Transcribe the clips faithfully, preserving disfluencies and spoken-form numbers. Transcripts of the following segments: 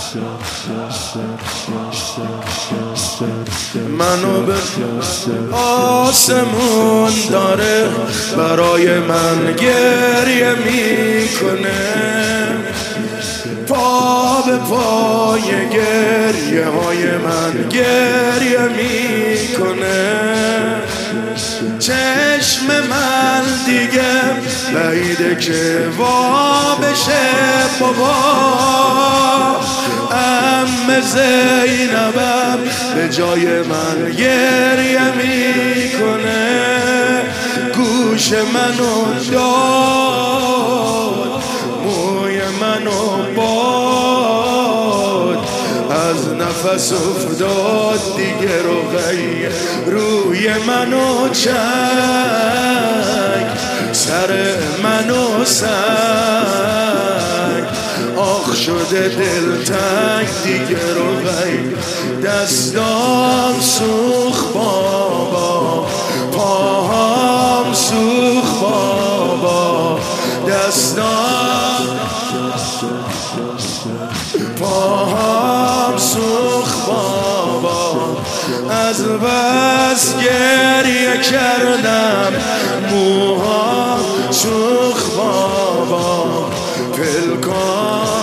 منو به آسمون داره برای من گریه میکنه، پا به پای گریه های من گریه میکنه. چشم من دیگه بعیده که وا بشه بابا، عمه زینبم به جای من گریه میکنه. گوش منو داد، موی منو باد، از نفس افتاد دیگه رو غیر روی منو چنگ، سر منو سنگ، آخ شده دلتنگ دیگه رو غیر. دستام سوخ بابا، پاهام سوخ بابا، دستام پاهام سوخ بابا، از بس گریه کردم موهام سوخ بابا، پلکام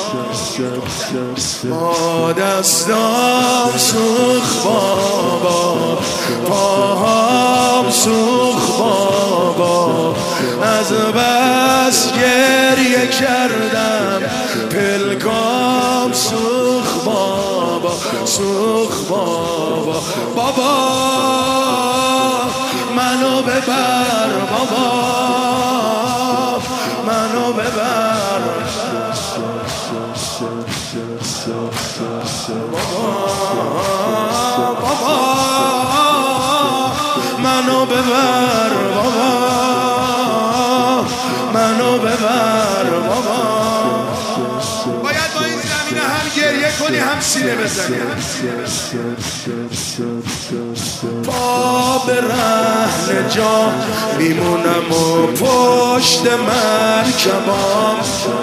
دستام سوخ بابا، پاهام سوخ بابا، از بس گریه کردم پلکام سوخ بابا، سوخ بابا. بابا منو ببر بابا، منو ببر بابا، منو ببر بابا، منو ببر بابا. باید با این زمینه هم گریه کنی هم سینه بزنی. پا به رهن جا میمونم و پشت مرکبام،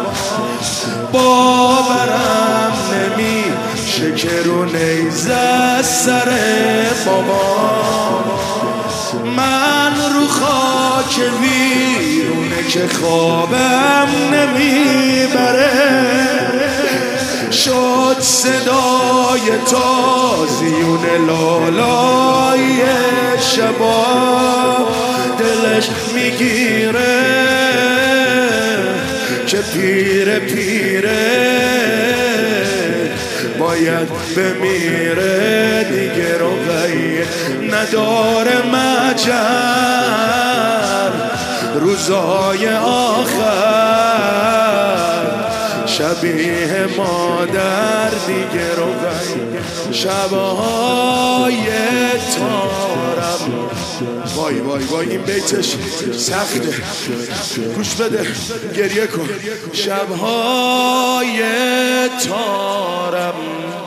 باورم نمیشه که رو نیزه سر بابا. من رو خاک ویرونه که خوابم نمیبره، شد صدای تازیون لالای شبا، دلش میگیره که پیره پیره باید بمیره دیگه رو غیر نداره مجر. روزهای آخر شبیه مادر دیگه رو غیر، شبهای تارم. وای وای وای این بیتش سخته، گوش بده گریه کن. شبهای تارم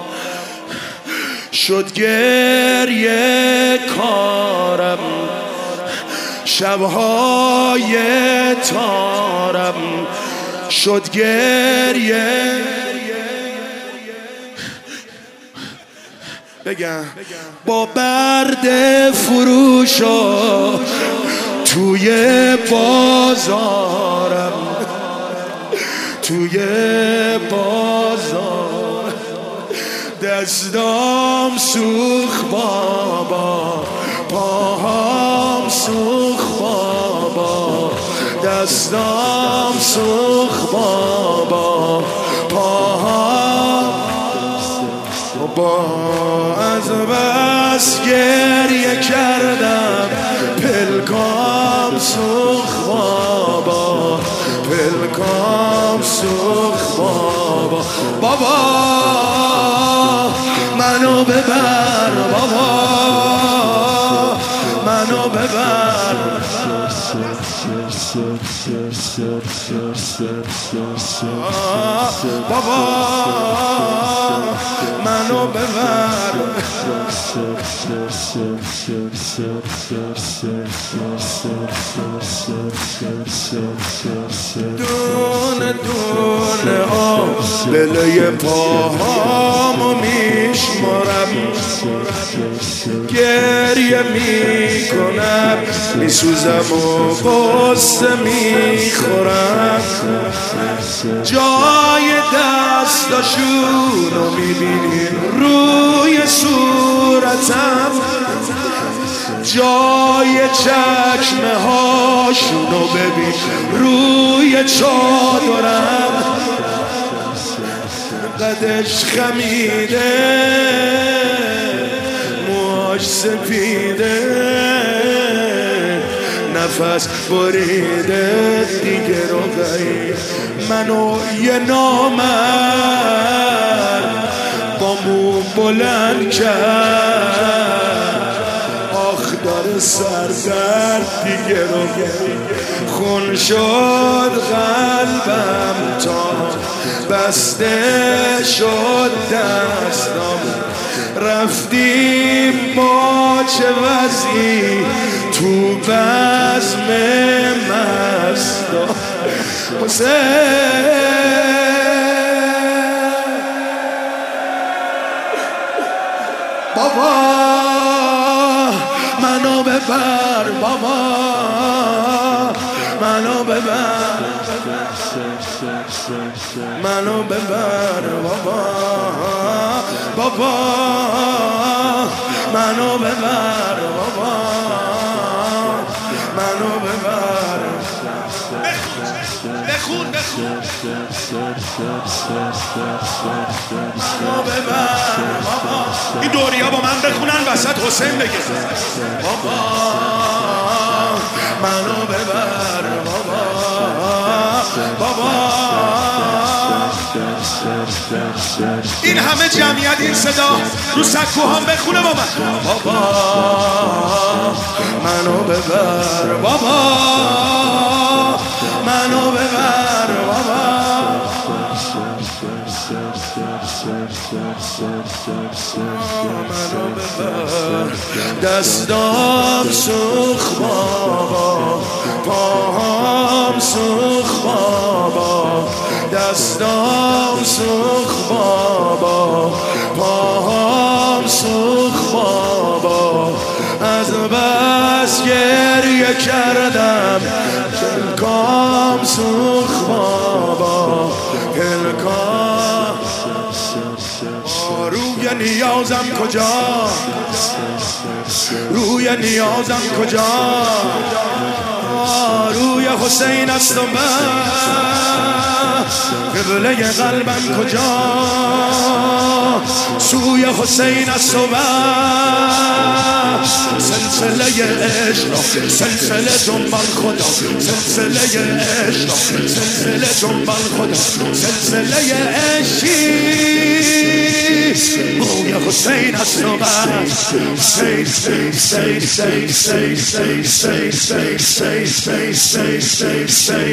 شد گریه کارم، شبهای تارم شد گریه. بگم با برد فروشا توی بازارم، توی بازار دستام سوخ بابا، پاهام سوخ بابا، دستام سوخ بابا، پاهام بابا. از بس گریه کردم پلکام سوخ بابا، پلکام سوخ بابا. بابا منو ببر بابا، منو ببر بابا، من منو ببر دونه دونه آبله پاهامو میشمارم گریه میکنم میسوزم و قصه میخورم جای دستاشونو میبینین روی صورتم جای چکمه هاشونو ببین روی چادرم قدش خمیده موهاش سپیده نفس بریده دیگه رو غیر منو یه نامرد با مو بلند کرد آخ داره سردرد دیگه رو غیر خون شد قلبم تا بسته شد دستم رفتیم با چه وضعی تو بزم مستا حسین بابا منو ببر بابا منو ببر منو ببر بابا بابا منو ببر بابا منو ببر بخون بخون منو ببر بابا این دوریا با من بخونن وسط حسین بگه بابا منو ببر بابا بابا این همه جمعیت این صدا رو سکوهام بخونه با من بابا منو ببر بابا منو ببر بابا منو ببر دستام سوخ بابا پاهام سوخ بابا دستام سوخ بابا پاهام سوخ بابا از بس گریه کردم پلکام سوخ بابا پلکام روی نیازم کجا روی نیازم کجا روی حسین است و من قبله قلبم کجا سوی حسین است و من سلسله عشق سلسله دنبال خدا سلسله عشق سلسله دنبال خدا سلسله عشقی روی حسین است و من سی سی سی سی سی سی سی سی سی سی سی سی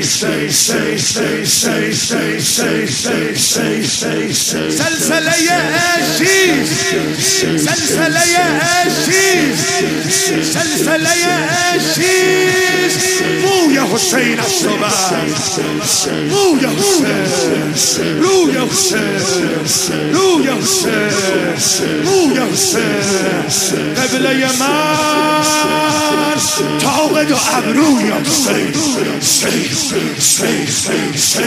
سلسله عشقی سلسله عشقی سلسله عشقی موی حسین است و من موی حسین روی حسین روی حسین موی حسین قبله من تاقد و ابروی حسین سی سی سی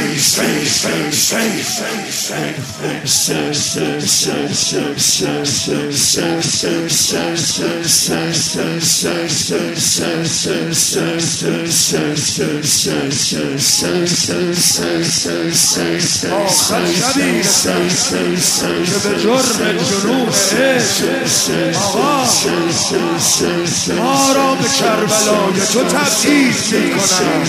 آخر شبی که به جرم جنوب آقا ما را به کربلای تو تبدیل میکنم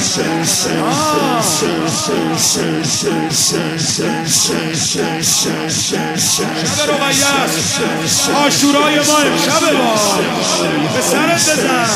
شب رقیت عاشورای ما امشب با به سرت بزن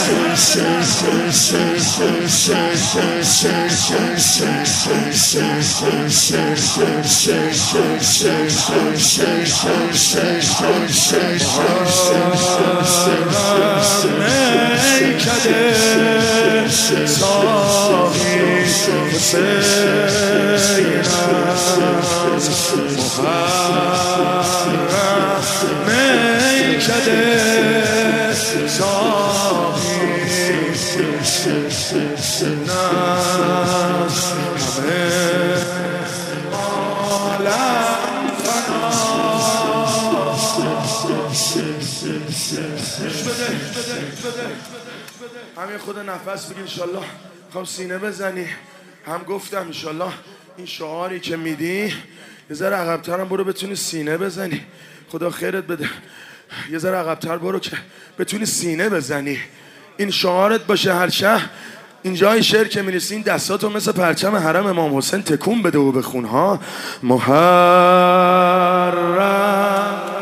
همین خود نفس بگی انشالله میخوام سینه بزنی. هم گفتم انشالله این شعاری که میدی یه ذره عقب‌تر هم برو بتونی سینه بزنی. خدا خیرت بده. یه ذره عقب‌تر برو که بتونی سینه بزنی. این شعارت باشه هر شهر. اینجای شعر که می‌نویسی این دستاتو مثل پرچم حرم امام حسین تکون بده و بخون ها. محرم